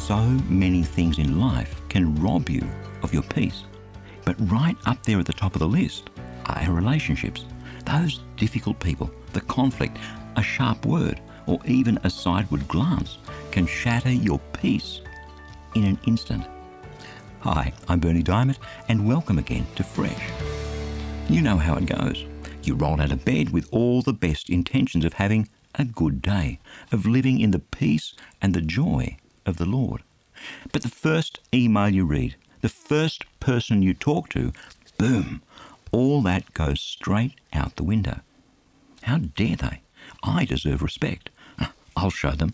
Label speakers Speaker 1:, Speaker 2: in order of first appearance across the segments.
Speaker 1: So many things in life can rob you of your peace. But right up there at the top of the list are our relationships. Those difficult people, the conflict, a sharp word, or even a sideward glance can shatter your peace in an instant. Hi, I'm Berni Dymet, and welcome again to Fresh. You know how it goes. You roll out of bed with all the best intentions of having a good day, of living in the peace and the joy of the Lord. But the first email you read, the first person you talk to, boom, all that goes straight out the window. How dare they? I deserve respect. I'll show them.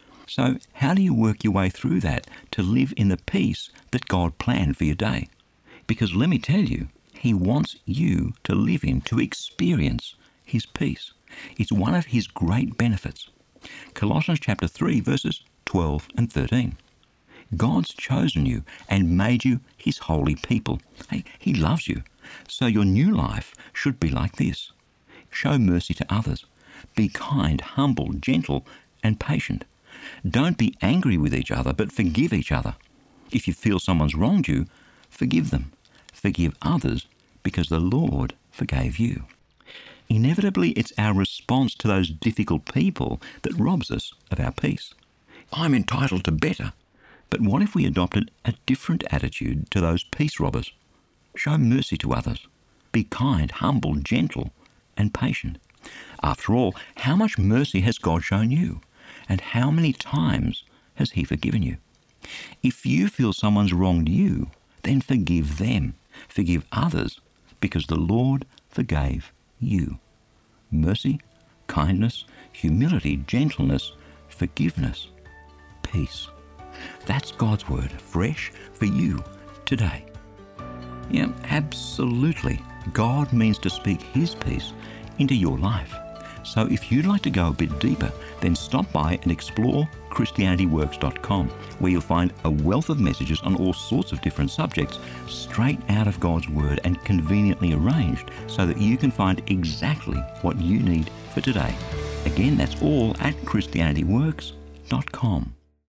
Speaker 1: So how do you work your way through that to live in the peace that God planned for your day? Because let me tell you, He wants you to live in, to experience His peace. It's one of His great benefits. Colossians chapter 3, verses 12 and 13. God's chosen you and made you His holy people. Hey, He loves you. So your new life should be like this. Show mercy to others. Be kind, humble, gentle, and patient. Don't be angry with each other, but forgive each other. If you feel someone's wronged you, forgive them. Forgive others because the Lord forgave you. Inevitably, it's our response to those difficult people that robs us of our peace. I'm entitled to better. But what if we adopted a different attitude to those peace robbers? Show mercy to others. Be kind, humble, gentle, and patient. After all, how much mercy has God shown you? And how many times has He forgiven you? If you feel someone's wronged you, then forgive them. Forgive others, because the Lord forgave you. Mercy, kindness, humility, gentleness, forgiveness, peace. That's God's word, fresh for you today. Yeah, absolutely. God means to speak His peace into your life. So if you'd like to go a bit deeper, then stop by and explore ChristianityWorks.com, where you'll find a wealth of messages on all sorts of different subjects straight out of God's Word and conveniently arranged so that you can find exactly what you need for today. Again, that's all at ChristianityWorks.com.